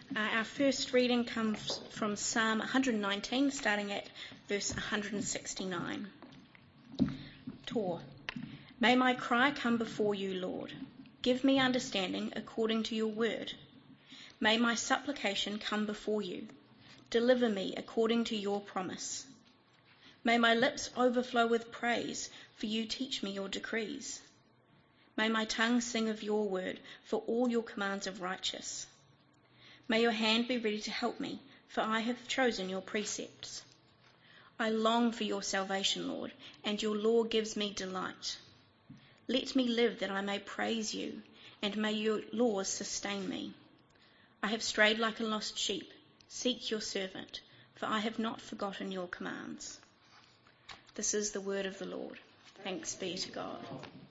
Our first reading comes from Psalm 119, starting at verse 169. Tor. May my cry come before you, Lord. Give me understanding according to your word. May my supplication come before you. Deliver me according to your promise. May my lips overflow with praise, for you teach me your decrees. May my tongue sing of your word, for all your commands are righteous. May your hand be ready to help me, for I have chosen your precepts. I long for your salvation, Lord, and your law gives me delight. Let me live that I may praise you, and may your laws sustain me. I have strayed like a lost sheep. Seek your servant, for I have not forgotten your commands. This is the word of the Lord. Thanks be to God.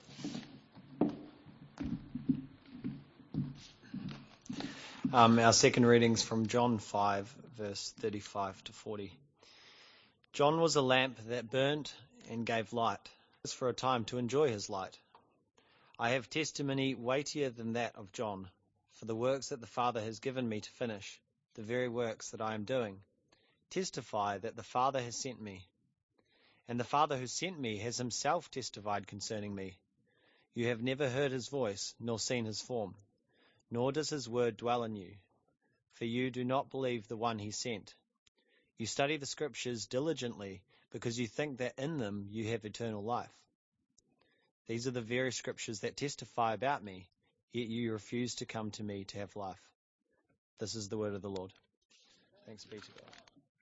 Our second reading's from John 5, verse 35 to 40. John was a lamp that burnt and gave light, as for a time to enjoy his light. I have testimony weightier than that of John, for the works that the Father has given me to finish, the very works that I am doing, testify that the Father has sent me. And the Father who sent me has himself testified concerning me. You have never heard his voice, nor seen his form, nor does his word dwell in you, for you do not believe the one he sent. You study the Scriptures diligently, because you think that in them you have eternal life. These are the very Scriptures that testify about me, yet you refuse to come to me to have life. This is the word of the Lord. Thanks be to God.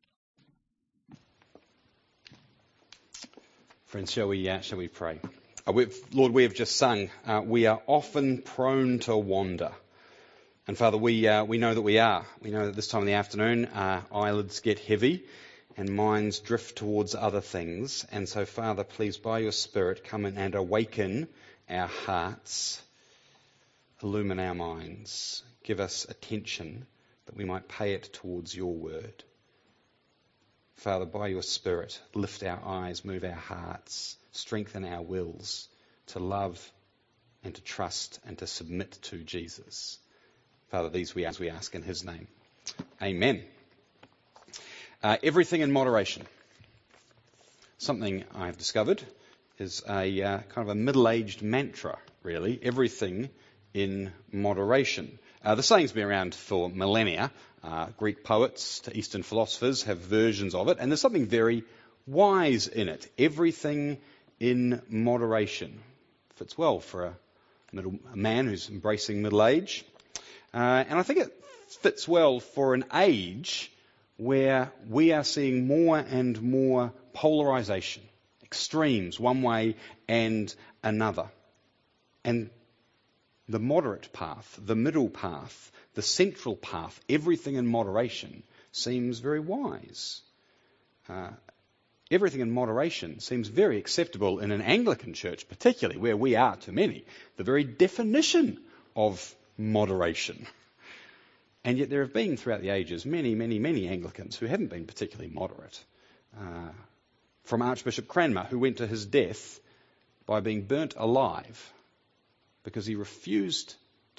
Friends, shall we pray? Lord, we have just sung, we are often prone to wander. And Father, we know that we are. We know that this time in the afternoon, our eyelids get heavy and minds drift towards other things. And so, Father, please, by your Spirit, come in and awaken our hearts, illumine our minds, give us attention that we might pay it towards your word. Father, by your Spirit, lift our eyes, move our hearts, strengthen our wills to love and to trust and to submit to Jesus. Father, these we ask in his name. Amen. Everything in moderation. Something I've discovered is a kind of a middle-aged mantra, really. Everything in moderation. The saying's been around for millennia. Greek poets to Eastern philosophers have versions of it, and there's something very wise in it. Everything in moderation. Fits well for a man who's embracing middle age. And I think it fits well for an age where we are seeing more and more polarisation, extremes, one way and another. And the moderate path, the middle path, the central path, everything in moderation seems very wise. Everything in moderation seems very acceptable in an Anglican church, particularly where we are, to many, the very definition of moderation. And yet there have been throughout the ages many, many, many Anglicans who haven't been particularly moderate. From Archbishop Cranmer, who went to his death by being burnt alive because he refused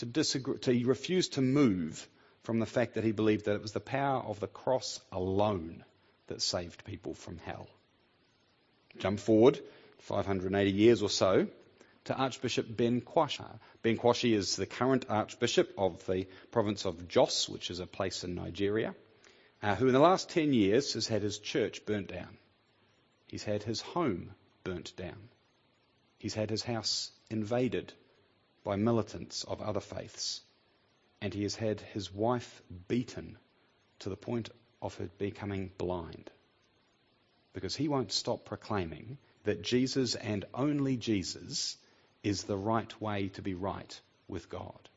to move from the fact that he believed that it was the power of the cross alone that saved people from hell. Jump forward 580 years or so to Archbishop Ben Kwashi. Ben Kwashi is the current Archbishop of the province of Jos, which is a place in Nigeria, who in the last 10 years has had his church burnt down. He's had his home burnt down. He's had his house invaded by militants of other faiths. And he has had his wife beaten to the point of her becoming blind. Because he won't stop proclaiming that Jesus and only Jesus is the right way to be right with God.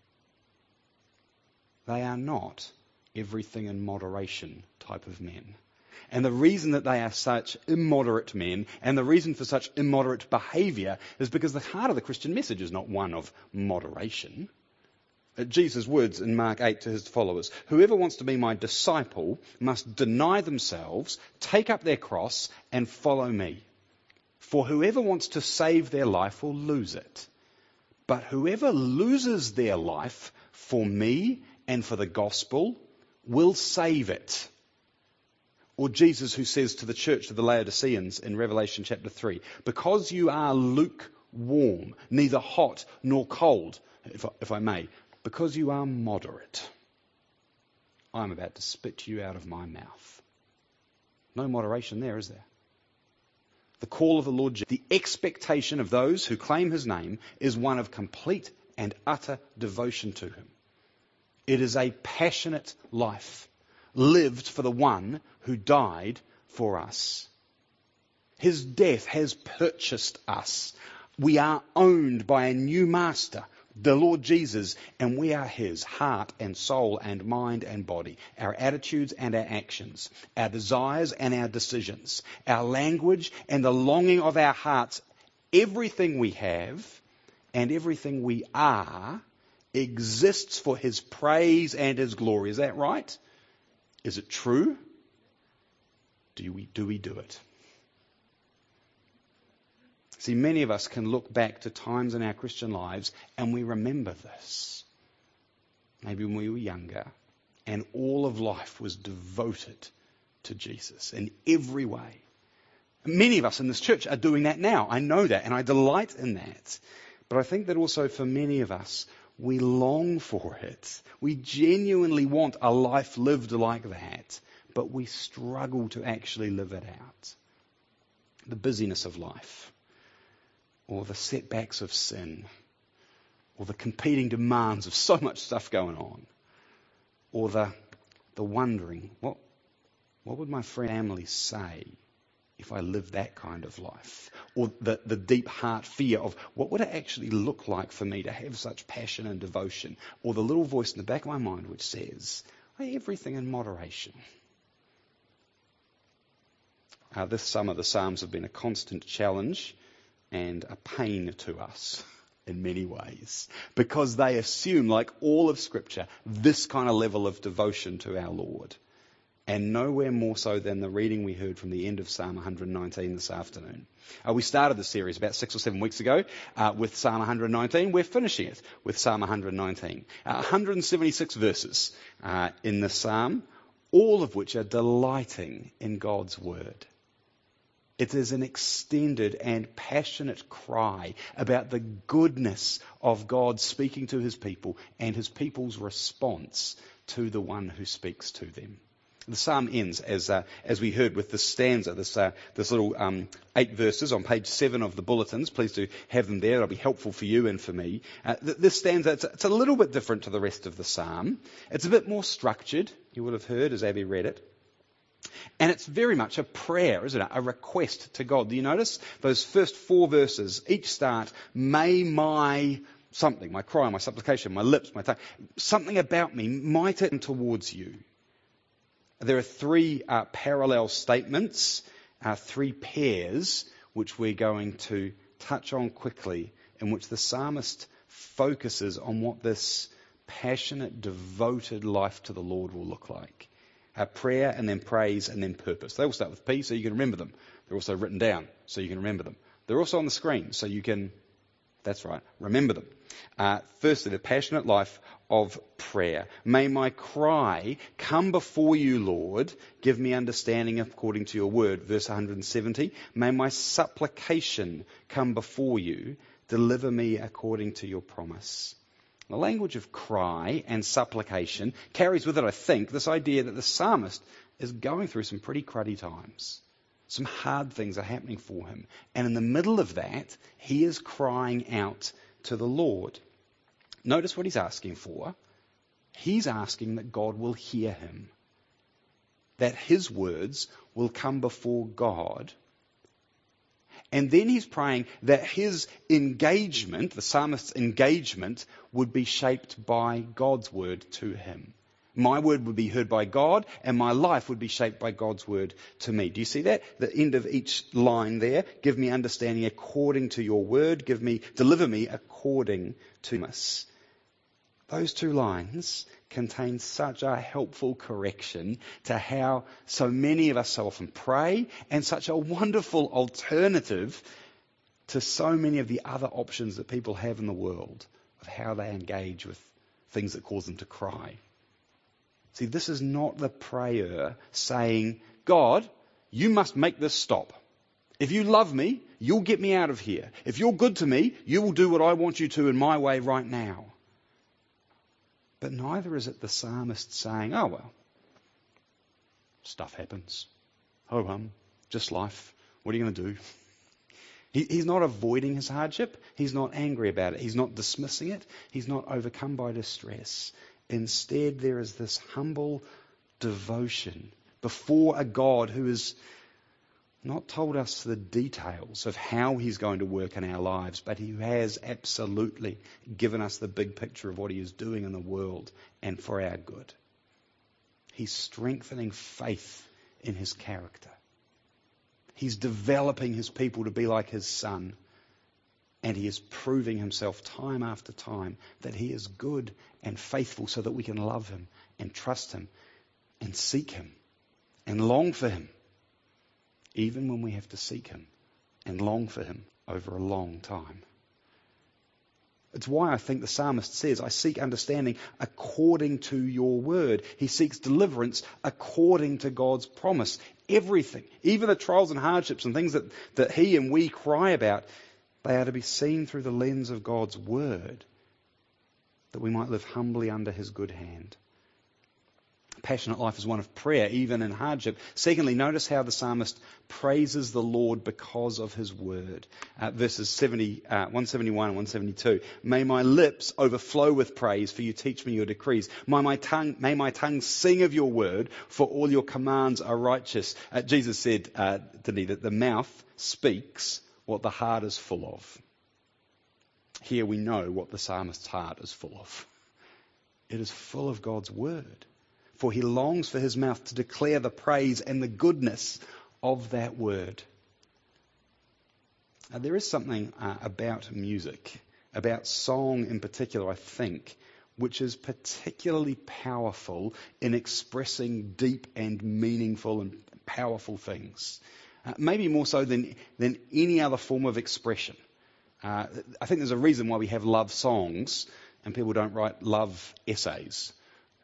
They are not everything in moderation type of men. And the reason that they are such immoderate men and the reason for such immoderate behaviour is because the heart of the Christian message is not one of moderation. Jesus' words in Mark 8 to his followers, whoever wants to be my disciple must deny themselves, take up their cross and follow me. For whoever wants to save their life will lose it. But whoever loses their life for me and for the gospel will save it. Or Jesus who says to the church of the Laodiceans in Revelation chapter 3, because you are lukewarm, neither hot nor cold, if I may, because you are moderate, I'm about to spit you out of my mouth. No moderation there, is there? The call of the Lord Jesus, the expectation of those who claim his name is one of complete and utter devotion to him. It is a passionate life lived for the one who died for us. His death has purchased us. We are owned by a new master, the Lord Jesus, and we are his heart and soul and mind and body, our attitudes and our actions, our desires and our decisions, our language and the longing of our hearts. Everything we have and everything we are exists for his praise and his glory. Is that right? Is it true? Do we do it? See, many of us can look back to times in our Christian lives and we remember this. Maybe when we were younger and all of life was devoted to Jesus in every way. Many of us in this church are doing that now. I know that and I delight in that. But I think that also for many of us, we long for it. We genuinely want a life lived like that, but we struggle to actually live it out. The busyness of life, or the setbacks of sin, or the competing demands of so much stuff going on, or the wondering, what would my family say if I lived that kind of life? Or the deep heart fear of what would it actually look like for me to have such passion and devotion? Or the little voice in the back of my mind which says, everything in moderation. This summer the Psalms have been a constant challenge and a pain to us in many ways, because they assume, like all of Scripture, this kind of level of devotion to our Lord. And nowhere more so than the reading we heard from the end of Psalm 119 this afternoon. We started the series about 6 or 7 weeks ago with Psalm 119. We're finishing it with Psalm 119. 176 verses in the Psalm, all of which are delighting in God's Word. It is an extended and passionate cry about the goodness of God speaking to his people and his people's response to the one who speaks to them. The psalm ends, as we heard, with this stanza, this little 8 verses on page 7 of the bulletins. Please do have them there. It'll be helpful for you and for me. This stanza, it's a little bit different to the rest of the psalm. It's a bit more structured, you would have heard as Abby read it. And it's very much a prayer, isn't it? A request to God. Do you notice those first 4 verses each start, may my something, my cry, my supplication, my lips, my tongue, something about me, might it towards you. There are 3 parallel statements, 3 pairs, which we're going to touch on quickly, in which the psalmist focuses on what this passionate, devoted life to the Lord will look like. Prayer and then praise and then purpose. They all start with P, so you can remember them. They're also written down, so you can remember them. They're also on the screen, so you can, that's right, remember them. Firstly, the passionate life of prayer. May my cry come before you, Lord. Give me understanding according to your word. Verse 170. May my supplication come before you. Deliver me according to your promise. The language of cry and supplication carries with it, I think, this idea that the psalmist is going through some pretty cruddy times. Some hard things are happening for him. And in the middle of that, he is crying out to the Lord. Notice what he's asking for. He's asking that God will hear him. That his words will come before God. And then he's praying that his engagement, the psalmist's engagement, would be shaped by God's word to him. My word would be heard by God, and my life would be shaped by God's word to me. Do you see that? The end of each line there. Give me understanding according to your word. Deliver me according to us. Those 2 lines contain such a helpful correction to how so many of us so often pray, and such a wonderful alternative to so many of the other options that people have in the world of how they engage with things that cause them to cry. See, this is not the prayer saying, God, you must make this stop. If you love me, you'll get me out of here. If you're good to me, you will do what I want you to in my way right now. But neither is it the psalmist saying, oh well, stuff happens. Ho hum, just life. What are you going to do? He's not avoiding his hardship. He's not angry about it. He's not dismissing it. He's not overcome by distress. Instead, there is this humble devotion before a God who has not told us the details of how he's going to work in our lives, but who has absolutely given us the big picture of what he is doing in the world and for our good. He's strengthening faith in his character. He's developing his people to be like his Son. And he is proving himself time after time that he is good and faithful so that we can love him and trust him and seek him and long for him, even when we have to seek him and long for him over a long time. It's why I think the psalmist says, I seek understanding according to your word. He seeks deliverance according to God's promise. Everything, even the trials and hardships and things that he and we cry about, they are to be seen through the lens of God's word, that we might live humbly under his good hand. Passionate life is one of prayer, even in hardship. Secondly, notice how the psalmist praises the Lord because of his word. Verses 171 and 172. May my lips overflow with praise, for you teach me your decrees. May my tongue sing of your word, for all your commands are righteous. Jesus said, didn't he, that the mouth speaks what the heart is full of. Here we know what the psalmist's heart is full of. It is full of God's word. For he longs for his mouth to declare the praise and the goodness of that word. There is something about music, about song in particular, I think, which is particularly powerful in expressing deep and meaningful and powerful things. Maybe more so than any other form of expression. I think there's a reason why we have love songs and people don't write love essays.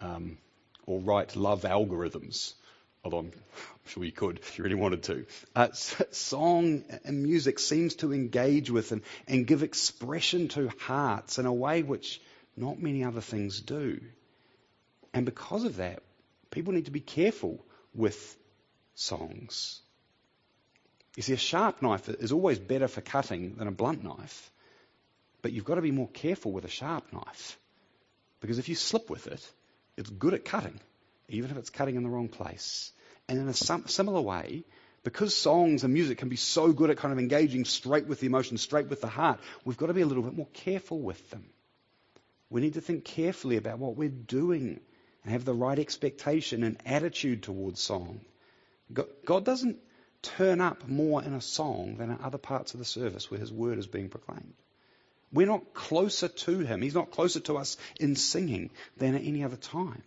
Or write love algorithms, although I'm sure you could if you really wanted to. Song and music seems to engage with and give expression to hearts in a way which not many other things do. And because of that, people need to be careful with songs. You see, a sharp knife is always better for cutting than a blunt knife. But you've got to be more careful with a sharp knife. Because if you slip with it, it's good at cutting, even if it's cutting in the wrong place. And in a similar way, because songs and music can be so good at kind of engaging straight with the emotion, straight with the heart, we've got to be a little bit more careful with them. We need to think carefully about what we're doing and have the right expectation and attitude towards song. God doesn't turn up more in a song than in other parts of the service where his word is being proclaimed. We're not closer to him. He's not closer to us in singing than at any other time.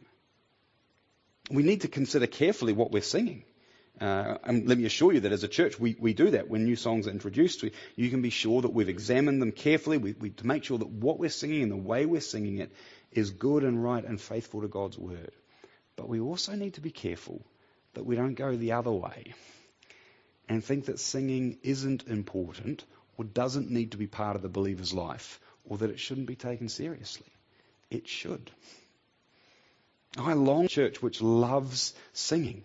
We need to consider carefully what we're singing. And let me assure you that as a church, we do that. When new songs are introduced, you can be sure that we've examined them carefully to make sure that what we're singing and the way we're singing it is good and right and faithful to God's word. But we also need to be careful that we don't go the other way and think that singing isn't important or doesn't need to be part of the believer's life, or that it shouldn't be taken seriously. It should. I long for a church which loves singing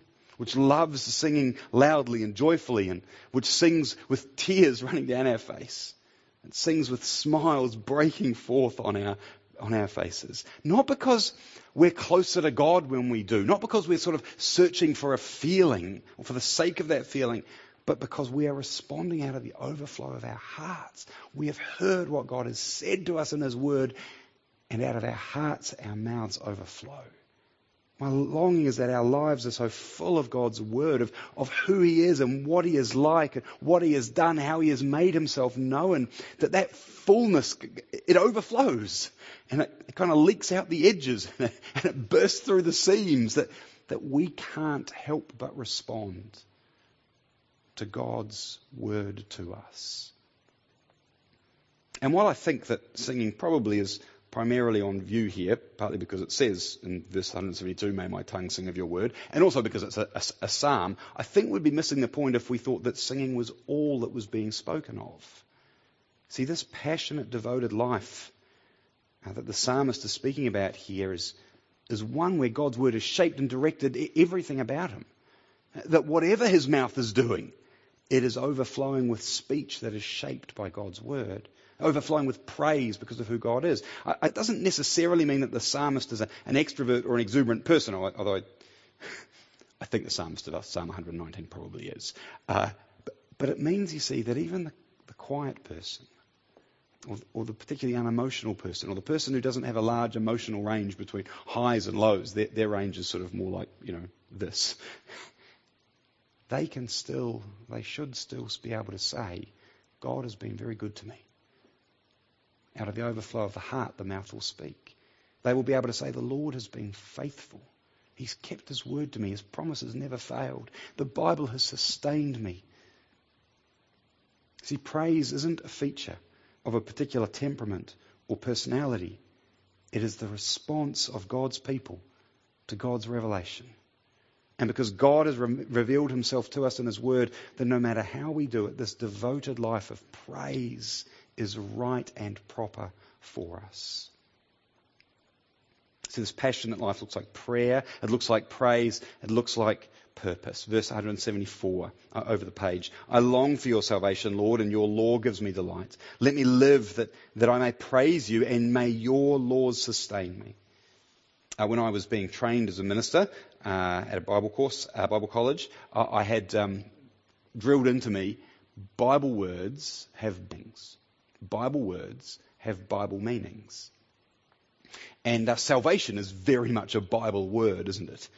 loudly and joyfully, and which sings with tears running down our face, and sings with smiles breaking forth on our faces. Not because we're closer to God when we do, not because we're sort of searching for a feeling or for the sake of that feeling, but because we are responding out of the overflow of our hearts. We have heard what God has said to us in his word, and out of our hearts, our mouths overflow. My longing is that our lives are so full of God's word, of who he is and what he is like, and what he has done, how he has made himself known, that fullness, it overflows, and it kind of leaks out the edges, and it bursts through the seams, that we can't help but respond to God's word to us. And while I think that singing probably is primarily on view here, partly because it says in verse 172, may my tongue sing of your word, and also because it's a psalm, I think we'd be missing the point if we thought that singing was all that was being spoken of. See, this passionate, devoted life that the psalmist is speaking about here is one where God's word has shaped and directed everything about him. That whatever his mouth is doing, it is overflowing with speech that is shaped by God's word. Overflowing with praise because of who God is. It doesn't necessarily mean that the psalmist is an extrovert or an exuberant person, although I think the psalmist of Psalm 119 probably is. But it means, you see, that even the quiet person, or the particularly unemotional person, or the person who doesn't have a large emotional range between highs and lows, their range is sort of more like, this. They should still be able to say, God has been very good to me. Out of the overflow of the heart, the mouth will speak. They will be able to say, the Lord has been faithful. He's kept his word to me. His promises never failed. The Bible has sustained me. See, praise isn't a feature of a particular temperament or personality. It is the response of God's people to God's revelation. And because God has revealed himself to us in his word, then no matter how we do it, this devoted life of praise is right and proper for us. So this passionate life looks like prayer, it looks like praise, it looks like purpose. Verse 174 over the page. I long for your salvation, Lord, and your law gives me delight. Let me live that I may praise you, and may your laws sustain me. When I was being trained as a minister at a Bible college, I had drilled into me, Bible words have meanings. Bible words have Bible meanings. And salvation is very much a Bible word, isn't it?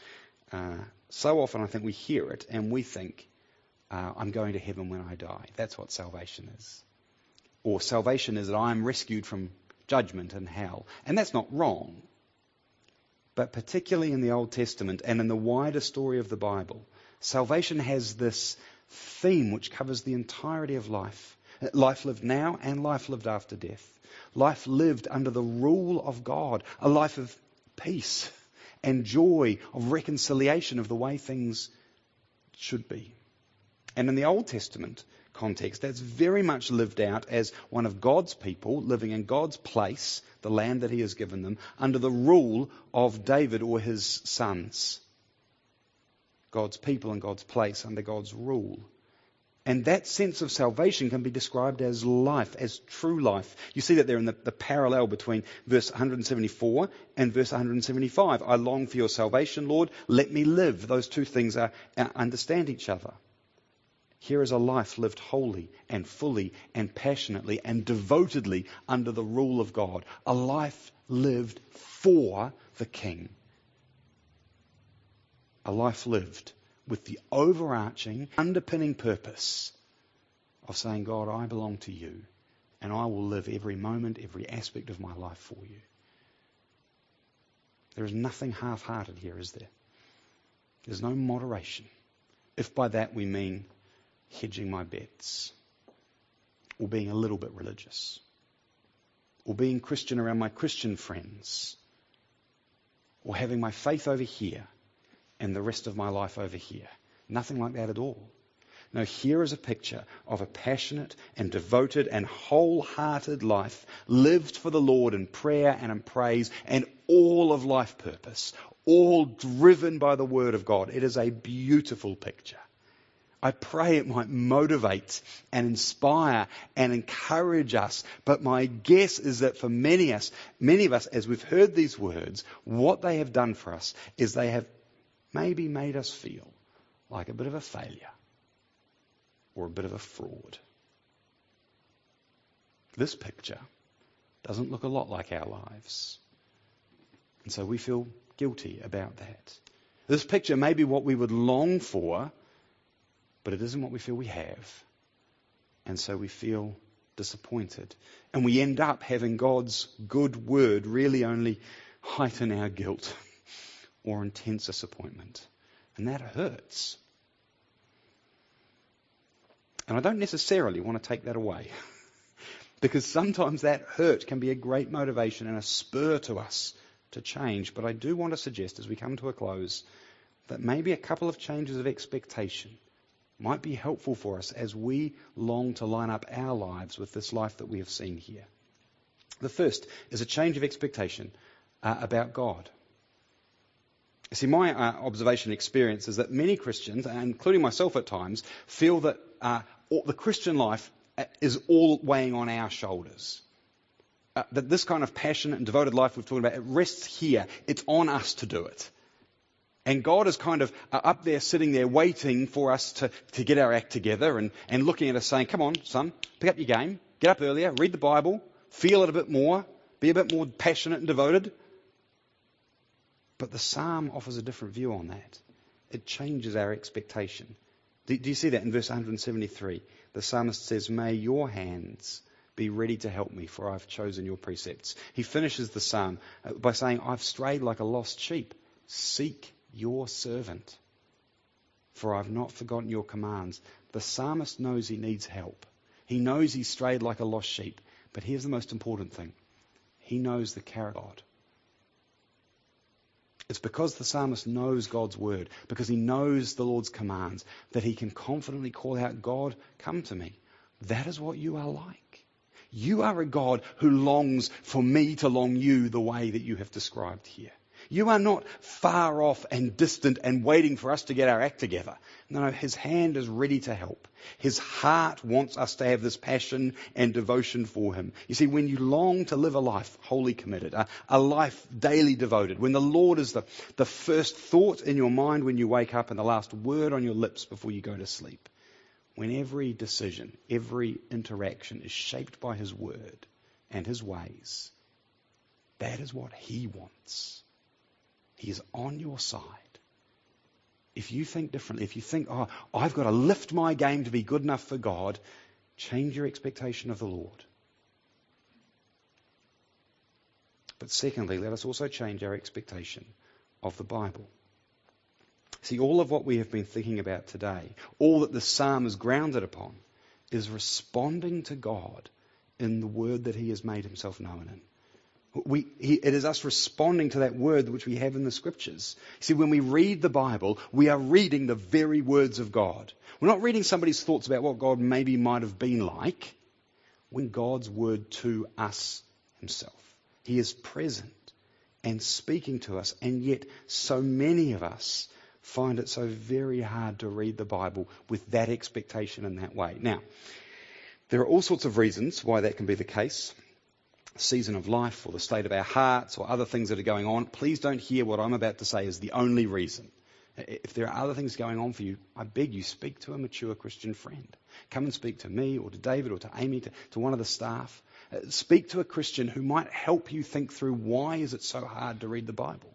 So often I think we hear it and we think, I'm going to heaven when I die. That's what salvation is. Or salvation is that I'm rescued from judgment and hell. And that's not wrong. But particularly in the Old Testament and in the wider story of the Bible, salvation has this theme which covers the entirety of life. Life lived now and life lived after death. Life lived under the rule of God. A life of peace and joy, of reconciliation of the way things should be. And in the Old Testament context, that's very much lived out as one of God's people living in God's place, the land that he has given them, under the rule of David or his sons. God's people in God's place under God's rule. And that sense of salvation can be described as life, as true life. You see that there in the parallel between verse 174 and verse 175. I long for your salvation, Lord. Let me live. Those two things understand each other. Here is a life lived wholly and fully and passionately and devotedly under the rule of God. A life lived for the King. A life lived with the overarching, underpinning purpose of saying, God, I belong to you, and I will live every moment, every aspect of my life for you. There is nothing half-hearted here, is there? There's no moderation. If by that we mean hedging my bets, or being a little bit religious, or being Christian around my Christian friends, or having my faith over here, and the rest of my life over here. Nothing like that at all. No, here is a picture of a passionate and devoted and wholehearted life lived for the Lord in prayer and in praise and all of life purpose, all driven by the Word of God. It is a beautiful picture. I pray it might motivate and inspire and encourage us. But my guess is that for many of us, as we've heard these words, what they have done for us is they have maybe made us feel like a bit of a failure or a bit of a fraud. This picture doesn't look a lot like our lives. And so we feel guilty about that. This picture may be what we would long for, but it isn't what we feel we have. And so we feel disappointed. And we end up having God's good word really only heighten our guilt or intense disappointment. And that hurts. And I don't necessarily want to take that away. Because sometimes that hurt can be a great motivation and a spur to us to change. But I do want to suggest, as we come to a close, that maybe a couple of changes of expectation might be helpful for us as we long to line up our lives with this life that we have seen here. The first is a change of expectation about God. You see, my observation and experience is that many Christians, including myself at times, feel that the Christian life is all weighing on our shoulders. That this kind of passionate and devoted life we've talked about, it rests here. It's on us to do it. And God is kind of up there, sitting there, waiting for us to get our act together and looking at us saying, come on, son, pick up your game, get up earlier, read the Bible, feel it a bit more, be a bit more passionate and devoted. But the psalm offers a different view on that. It changes our expectation. Do you see that in verse 173? The psalmist says, may your hands be ready to help me, for I've chosen your precepts. He finishes the psalm by saying, I've strayed like a lost sheep. Seek your servant, for I've not forgotten your commands. The psalmist knows he needs help. He knows he's strayed like a lost sheep. But here's the most important thing. He knows the character of God. It's because the psalmist knows God's word, because he knows the Lord's commands, that he can confidently call out, God, come to me. That is what you are like. You are a God who longs for me to long you the way that you have described here. You are not far off and distant and waiting for us to get our act together. No, his hand is ready to help. His heart wants us to have this passion and devotion for him. You see, when you long to live a life wholly committed, a life daily devoted, when the Lord is the first thought in your mind when you wake up and the last word on your lips before you go to sleep, when every decision, every interaction is shaped by his word and his ways, that is what he wants. He is on your side. If you think differently, if you think, I've got to lift my game to be good enough for God, change your expectation of the Lord. But secondly, let us also change our expectation of the Bible. See, all of what we have been thinking about today, all that the psalm is grounded upon, is responding to God in the word that he has made himself known in. It is us responding to that word which we have in the scriptures. See, when we read the Bible, we are reading the very words of God. We're not reading somebody's thoughts about what God maybe might have been like. When God's word to us himself. He is present and speaking to us, and yet so many of us find it so very hard to read the Bible with that expectation in that way. Now, there are all sorts of reasons why that can be the case. Season of life or the state of our hearts or other things that are going on. Please don't hear what I'm about to say as the only reason. If there are other things going on for you, I beg you, speak to a mature Christian friend. Come and speak to me or to David or to Amy, to one of the staff. Speak to a Christian who might help you think through why is it so hard to read the Bible.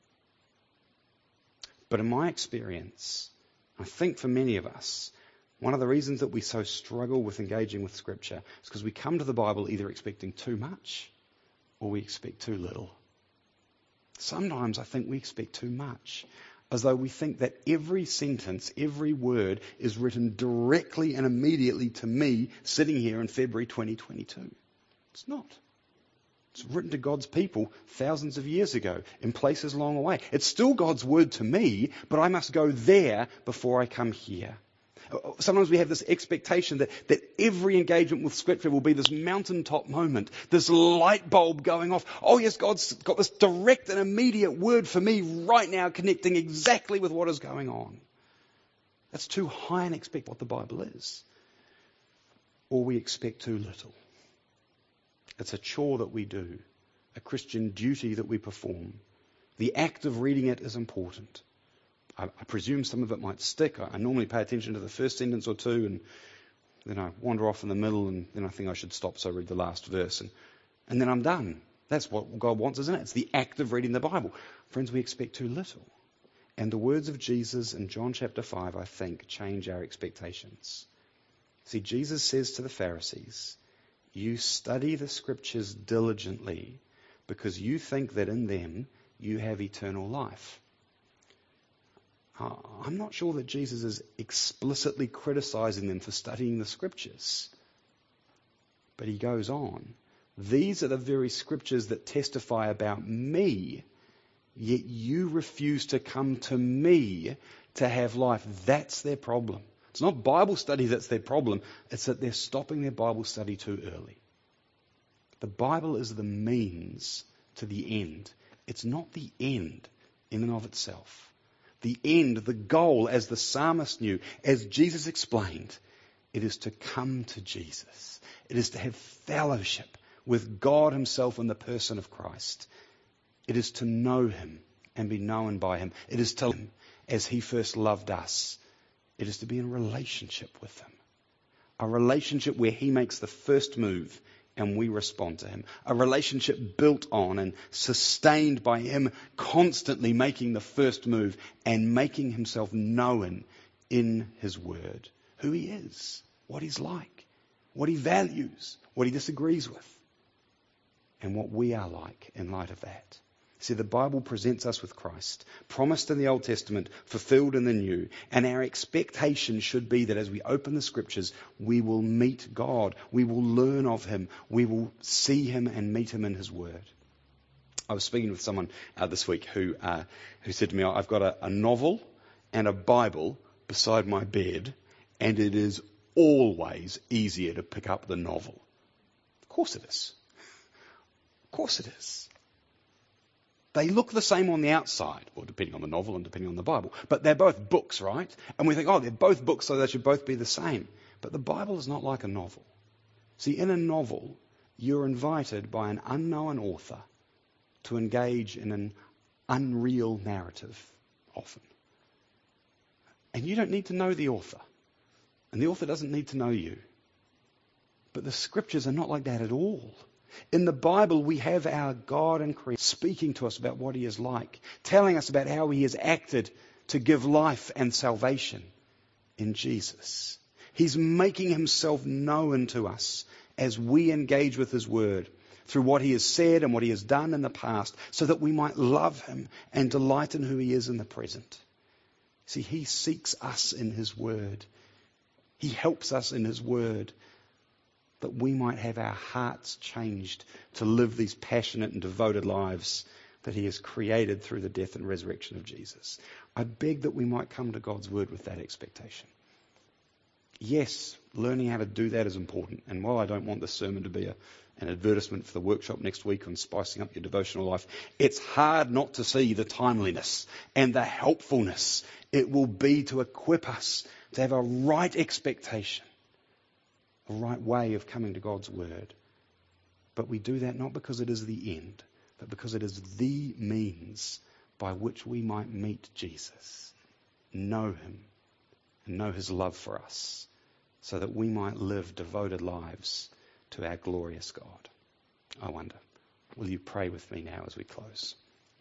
But in my experience, I think for many of us, one of the reasons that we so struggle with engaging with Scripture is because we come to the Bible either expecting too much or we expect too little. Sometimes I think we expect too much, as though we think that every sentence, every word is written directly and immediately to me sitting here in February 2022. It's not. It's written to God's people thousands of years ago in places long away. It's still God's word to me, but I must go there before I come here. Sometimes we have this expectation that every engagement with Scripture will be this mountaintop moment, this light bulb going off. Oh yes, God's got this direct and immediate word for me right now, connecting exactly with what is going on. That's too high and expect what the Bible is. Or we expect too little. It's a chore that we do, a Christian duty that we perform. The act of reading it is important. I presume some of it might stick. I normally pay attention to the first sentence or two, and then I wander off in the middle, and then I think I should stop, so I read the last verse, and then I'm done. That's what God wants, isn't it? It's the act of reading the Bible. Friends, we expect too little. And the words of Jesus in John chapter 5, I think, change our expectations. See, Jesus says to the Pharisees, you study the Scriptures diligently because you think that in them you have eternal life. I'm not sure that Jesus is explicitly criticizing them for studying the Scriptures. But he goes on. These are the very scriptures that testify about me, yet you refuse to come to me to have life. That's their problem. It's not Bible study that's their problem. It's that they're stopping their Bible study too early. The Bible is the means to the end. It's not the end in and of itself. The end, the goal, as the psalmist knew, as Jesus explained, it is to come to Jesus. It is to have fellowship with God himself in the person of Christ. It is to know him and be known by him. It is to love him as he first loved us. It is to be in a relationship with him. A relationship where he makes the first move and we respond to him. A relationship built on and sustained by him constantly making the first move and making himself known in his word. Who he is, what he's like, what he values, what he disagrees with, and what we are like in light of that. See, the Bible presents us with Christ, promised in the Old Testament, fulfilled in the New, and our expectation should be that as we open the Scriptures, we will meet God, we will learn of him, we will see him and meet him in his word. I was speaking with someone this week who said to me, I've got a novel and a Bible beside my bed, and it is always easier to pick up the novel. Of course it is. Of course it is. They look the same on the outside, or depending on the novel and depending on the Bible. But they're both books, right? And we think, oh, they're both books, so they should both be the same. But the Bible is not like a novel. See, in a novel, you're invited by an unknown author to engage in an unreal narrative, often. And you don't need to know the author. And the author doesn't need to know you. But the Scriptures are not like that at all. In the Bible, we have our God and Creator speaking to us about what he is like, telling us about how he has acted to give life and salvation in Jesus. He's making himself known to us as we engage with his word through what he has said and what he has done in the past, so that we might love him and delight in who he is in the present. See, he seeks us in his word. He helps us in his word, that we might have our hearts changed to live these passionate and devoted lives that he has created through the death and resurrection of Jesus. I beg that we might come to God's word with that expectation. Yes, learning how to do that is important. And while I don't want this sermon to be an advertisement for the workshop next week on spicing up your devotional life, it's hard not to see the timeliness and the helpfulness it will be to equip us to have a right expectation, a right way of coming to God's word. But we do that not because it is the end, but because it is the means by which we might meet Jesus, know him, and know his love for us, so that we might live devoted lives to our glorious God. I wonder, will you pray with me now as we close?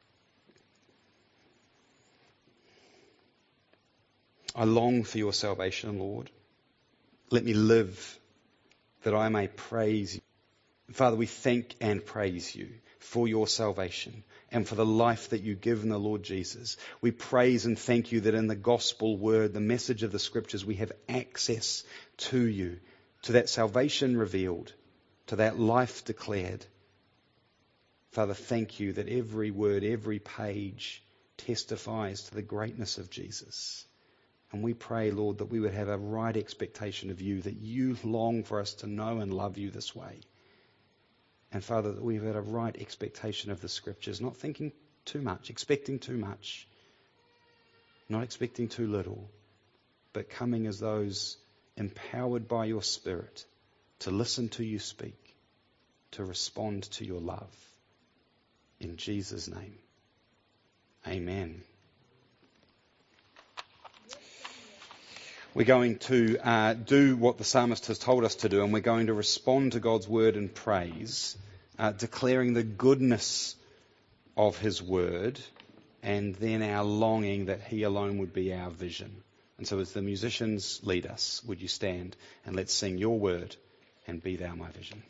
I long for your salvation, Lord. Let me live that I may praise you. Father, we thank and praise you for your salvation and for the life that you give in the Lord Jesus. We praise and thank you that in the gospel word, the message of the Scriptures, we have access to you, to that salvation revealed, to that life declared. Father, thank you that every word, every page testifies to the greatness of Jesus. And we pray, Lord, that we would have a right expectation of you, that you long for us to know and love you this way. And Father, that we've had a right expectation of the Scriptures, not thinking too much, expecting too much, not expecting too little, but coming as those empowered by your Spirit to listen to you speak, to respond to your love. In Jesus' name, amen. We're going to do what the psalmist has told us to do, and we're going to respond to God's word in praise, declaring the goodness of his word, and then our longing that he alone would be our vision. And so as the musicians lead us, would you stand and let's sing your word and be thou my vision.